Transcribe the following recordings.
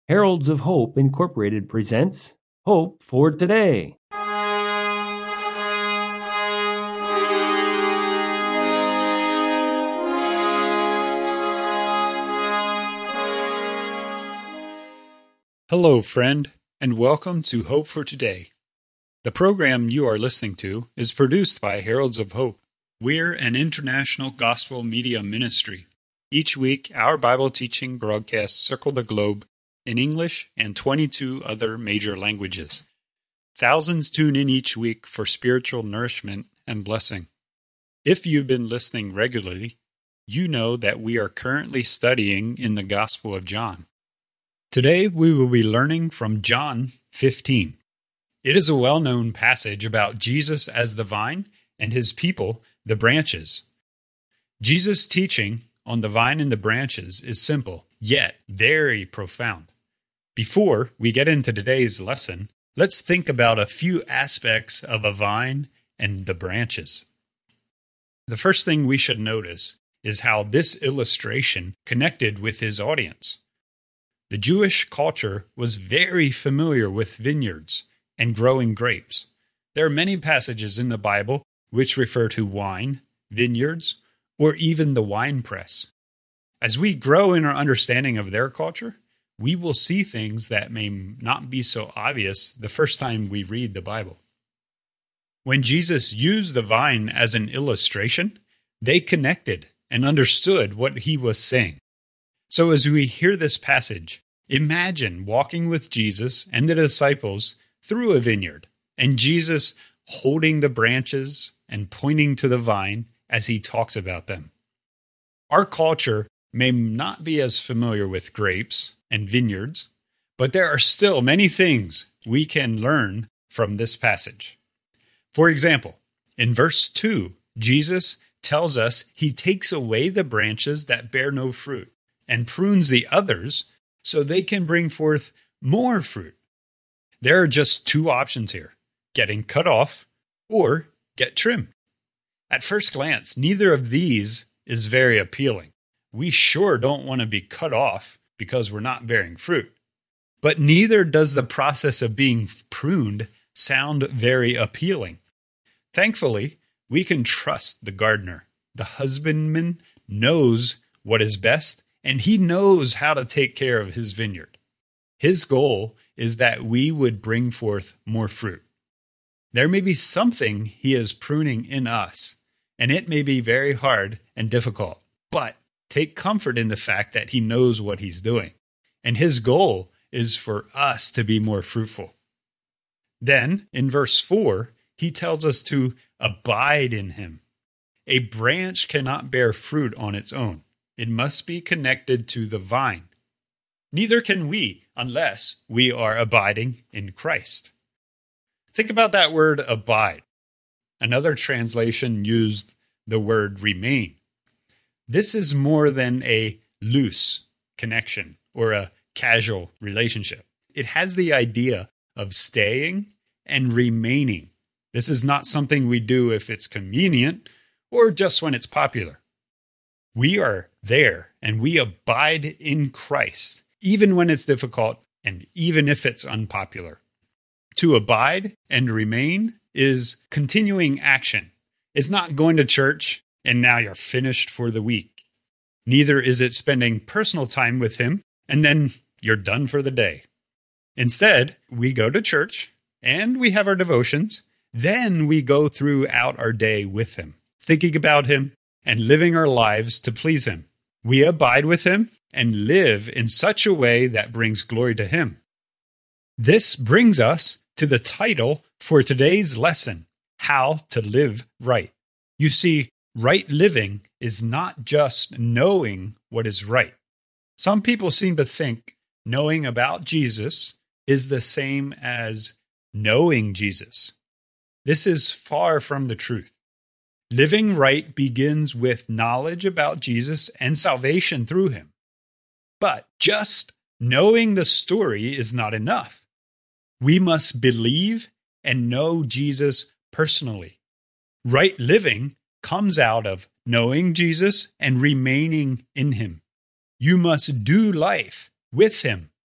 Heralds of Hope Incorporated presents Hope for Today. Hello, friend, and welcome to Hope for Today. The program you are listening to is produced by Heralds of Hope. We're an international gospel media ministry. Each week, our Bible teaching broadcasts circle the globe in English and 22 other major languages. Thousands tune in each week for spiritual nourishment and blessing. If you've been listening regularly, you know that we are currently studying in the Gospel of John. Today, we will be learning from John 15. It is a well-known passage about Jesus as the vine and his people, the branches. Jesus' teaching on the vine and the branches is simple, yet very profound. Before we get into today's lesson, let's think about a few aspects of a vine and the branches. The first thing we should notice is how this illustration connected with his audience. The Jewish culture was very familiar with vineyards and growing grapes. There are many passages in the Bible which refer to wine, vineyards, or even the winepress. As we grow in our understanding of their culture, we will see things that may not be so obvious the first time we read the Bible. When Jesus used the vine as an illustration, they connected and understood what he was saying. So as we hear this passage, imagine walking with Jesus and the disciples through a vineyard, and Jesus holding the branches and pointing to the vine as he talks about them. Our culture may not be as familiar with grapes and vineyards, but there are still many things we can learn from this passage. For example, in verse 2, Jesus tells us he takes away the branches that bear no fruit and prunes the others so they can bring forth more fruit. There are just two options here, getting cut off or get trimmed. At first glance, neither of these is very appealing. We sure don't want to be cut off because we're not bearing fruit. But neither does the process of being pruned sound very appealing. Thankfully, we can trust the gardener. The husbandman knows what is best, and he knows how to take care of his vineyard. His goal is that we would bring forth more fruit. There may be something he is pruning in us, and it may be very hard and difficult, but take comfort in the fact that he knows what he's doing, and his goal is for us to be more fruitful. Then, in verse 4, he tells us to abide in him. A branch cannot bear fruit on its own. It must be connected to the vine. Neither can we unless we are abiding in Christ. Think about that word abide. Another translation used the word remain. This is more than a loose connection or a casual relationship. It has the idea of staying and remaining. This is not something we do if it's convenient or just when it's popular. We are there and we abide in Christ, even when it's difficult and even if it's unpopular. To abide and remain is continuing action. It's not going to church and now you're finished for the week. Neither is it spending personal time with him, and then you're done for the day. Instead, we go to church, and we have our devotions. Then we go throughout our day with him, thinking about him, and living our lives to please him. We abide with him and live in such a way that brings glory to him. This brings us to the title for today's lesson, How to Live Right. You see, right living is not just knowing what is right. Some people seem to think knowing about Jesus is the same as knowing Jesus. This is far from the truth. Living right begins with knowledge about Jesus and salvation through him. But just knowing the story is not enough. We must believe and know Jesus personally. Right living comes out of knowing Jesus and remaining in him. You must do life with him.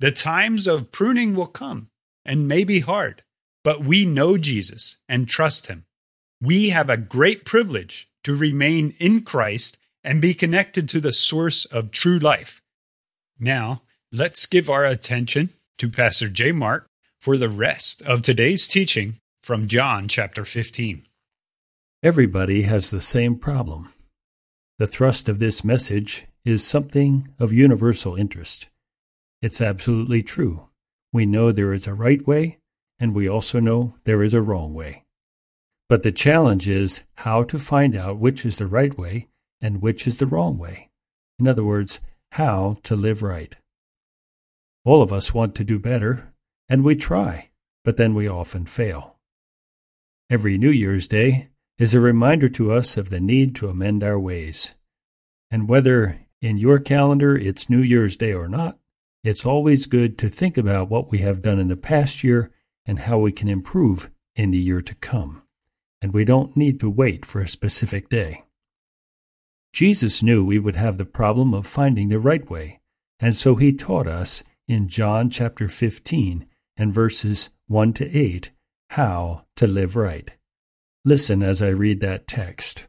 The times of pruning will come and may be hard, but we know Jesus and trust him. We have a great privilege to remain in Christ and be connected to the source of true life. Now, let's give our attention to Pastor J. Mark for the rest of today's teaching from John chapter 15. Everybody has the same problem. The thrust of this message is something of universal interest. It's absolutely true. We know there is a right way, and we also know there is a wrong way. But the challenge is how to find out which is the right way and which is the wrong way. In other words, how to live right. All of us want to do better, and we try, but then we often fail. Every New Year's Day is a reminder to us of the need to amend our ways. And whether in your calendar it's New Year's Day or not, it's always good to think about what we have done in the past year and how we can improve in the year to come. And we don't need to wait for a specific day. Jesus knew we would have the problem of finding the right way, and so he taught us in John chapter 15 and verses 1 to 8 how to live right. Listen as I read that text.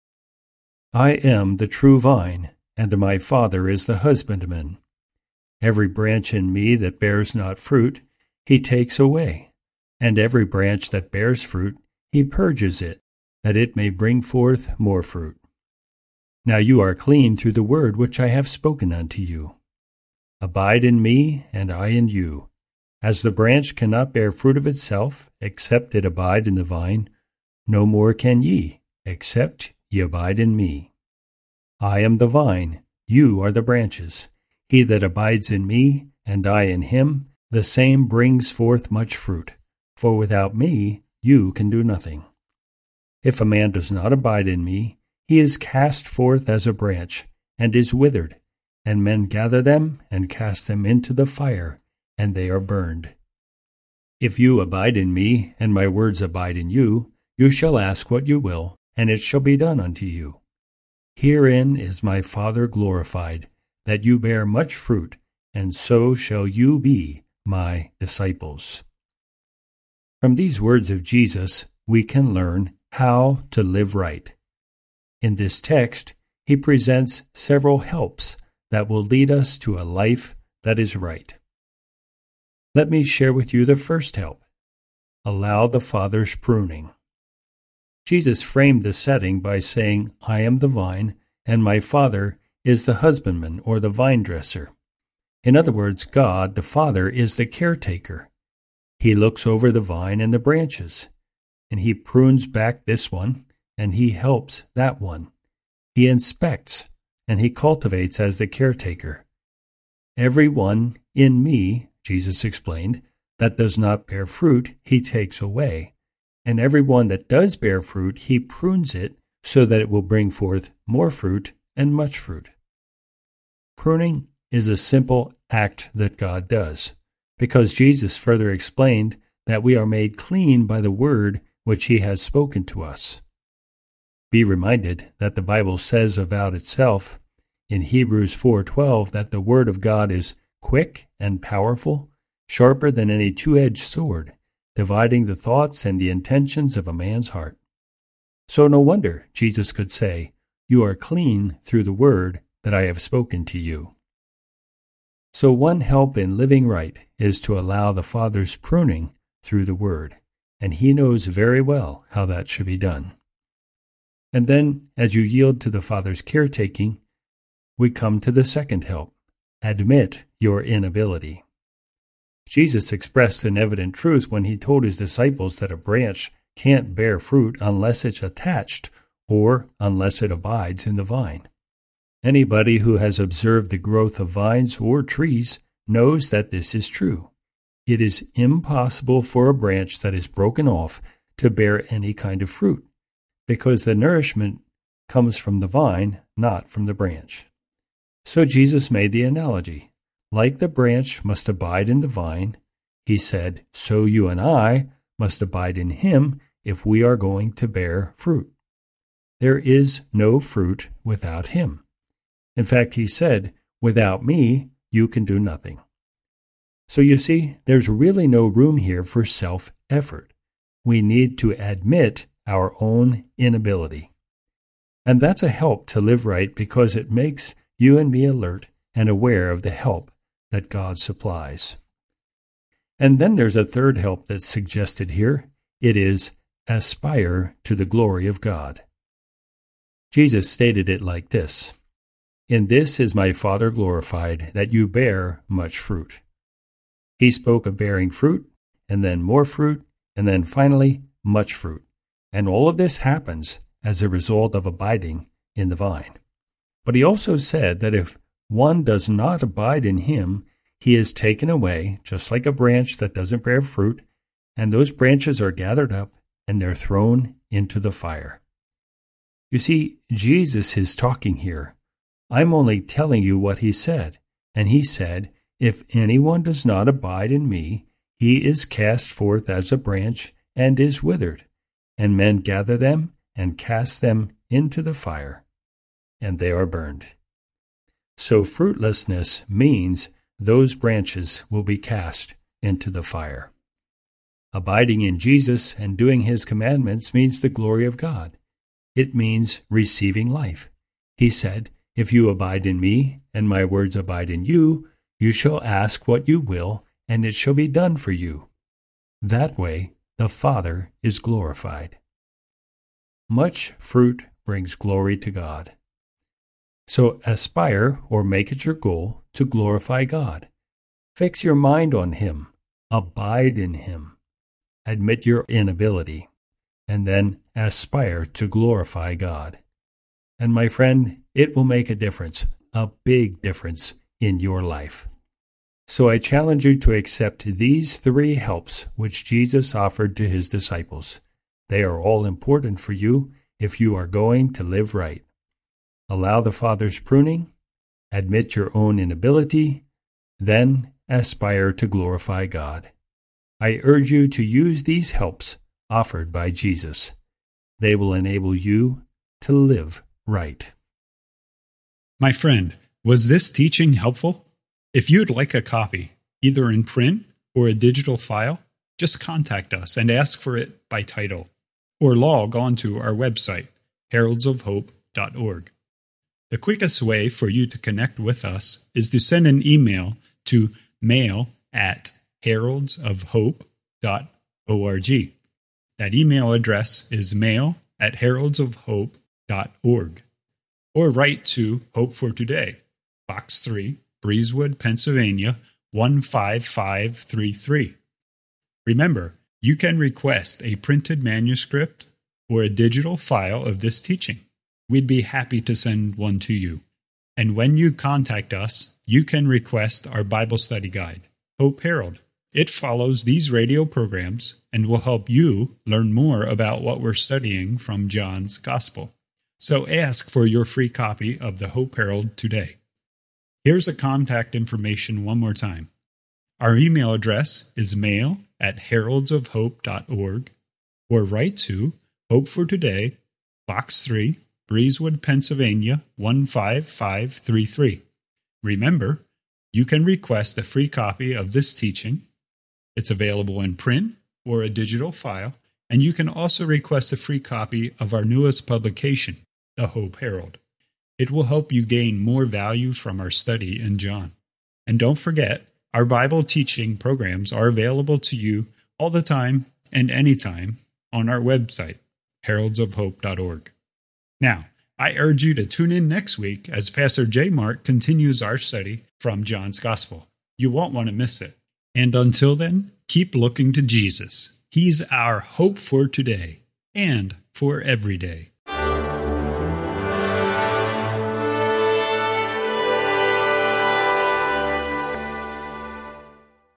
I am the true vine, and my Father is the husbandman. Every branch in me that bears not fruit, he takes away, and every branch that bears fruit, he purges it, that it may bring forth more fruit. Now you are clean through the word which I have spoken unto you. Abide in me, and I in you. As the branch cannot bear fruit of itself, except it abide in the vine, no more can ye, except ye abide in me. I am the vine, you are the branches. He that abides in me, and I in him, the same brings forth much fruit. For without me you can do nothing. If a man does not abide in me, he is cast forth as a branch, and is withered, and men gather them and cast them into the fire, and they are burned. If you abide in me, and my words abide in you, you shall ask what you will, and it shall be done unto you. Herein is my Father glorified, that you bear much fruit, and so shall you be my disciples. From these words of Jesus, we can learn how to live right. In this text, he presents several helps that will lead us to a life that is right. Let me share with you the first help. Allow the Father's pruning. Jesus framed the setting by saying, I am the vine, and my Father is the husbandman or the vine dresser. In other words, God, the Father, is the caretaker. He looks over the vine and the branches, and he prunes back this one, and he helps that one. He inspects, and he cultivates as the caretaker. Every one in me, Jesus explained, that does not bear fruit, he takes away. And every one that does bear fruit, he prunes it so that it will bring forth more fruit and much fruit. Pruning is a simple act that God does, because Jesus further explained that we are made clean by the word which he has spoken to us. Be reminded that the Bible says about itself in Hebrews 4:12 that the word of God is quick and powerful, sharper than any two-edged sword, dividing the thoughts and the intentions of a man's heart. So no wonder Jesus could say, You are clean through the word that I have spoken to you. So one help in living right is to allow the Father's pruning through the word, and he knows very well how that should be done. And then, as you yield to the Father's caretaking, we come to the second help. Admit your inability. Jesus expressed an evident truth when he told his disciples that a branch can't bear fruit unless it's attached or unless it abides in the vine. Anybody who has observed the growth of vines or trees knows that this is true. It is impossible for a branch that is broken off to bear any kind of fruit, because the nourishment comes from the vine, not from the branch. So Jesus made the analogy. Like the branch must abide in the vine, he said, so you and I must abide in him if we are going to bear fruit. There is no fruit without him. In fact, he said, without me, you can do nothing. So you see, there's really no room here for self-effort. We need to admit our own inability. And that's a help to live right because it makes you and me alert and aware of the help that God supplies. And then there's a third help that's suggested here. It is aspire to the glory of God. Jesus stated it like this: "In this is my Father glorified, that you bear much fruit." He spoke of bearing fruit, and then more fruit, and then finally much fruit. And all of this happens as a result of abiding in the vine. But he also said that if one does not abide in him, he is taken away, just like a branch that doesn't bear fruit, and those branches are gathered up and they're thrown into the fire. You see, Jesus is talking here. I'm only telling you what he said. And he said, "If anyone does not abide in me, he is cast forth as a branch and is withered, and men gather them and cast them into the fire, and they are burned." So fruitlessness means those branches will be cast into the fire. Abiding in Jesus and doing his commandments means the glory of God. It means receiving life. He said, "If you abide in me, and my words abide in you, you shall ask what you will, and it shall be done for you." That way, the Father is glorified. Much fruit brings glory to God. So aspire, or make it your goal, to glorify God. Fix your mind on him. Abide in him. Admit your inability. And then aspire to glorify God. And my friend, it will make a difference, a big difference in your life. So I challenge you to accept these three helps which Jesus offered to his disciples. They are all important for you if you are going to live right. Allow the Father's pruning, admit your own inability, then aspire to glorify God. I urge you to use these helps offered by Jesus. They will enable you to live right. My friend, was this teaching helpful? If you'd like a copy, either in print or a digital file, just contact us and ask for it by title, or log on to our website, heraldsofhope.org. The quickest way for you to connect with us is to send an email to mail@heraldsofhope.org. That email address is mail@heraldsofhope.org. Or write to Hope for Today, Box 3, Breezewood, Pennsylvania, 15533. Remember, you can request a printed manuscript or a digital file of this teaching. We'd be happy to send one to you. And when you contact us, you can request our Bible study guide, Hope Herald. It follows these radio programs and will help you learn more about what we're studying from John's Gospel. So ask for your free copy of the Hope Herald today. Here's the contact information one more time. Our email address is mail@heraldsofhope.org, or write to Hope for Today, Box 3, Breezewood, Pennsylvania, 15533. Remember, you can request a free copy of this teaching. It's available in print or a digital file, and you can also request a free copy of our newest publication, the Hope Herald. It will help you gain more value from our study in John. And don't forget, our Bible teaching programs are available to you all the time and anytime on our website, heraldsofhope.org. Now, I urge you to tune in next week as Pastor J. Mark continues our study from John's Gospel. You won't want to miss it. And until then, keep looking to Jesus. He's our hope for today and for every day.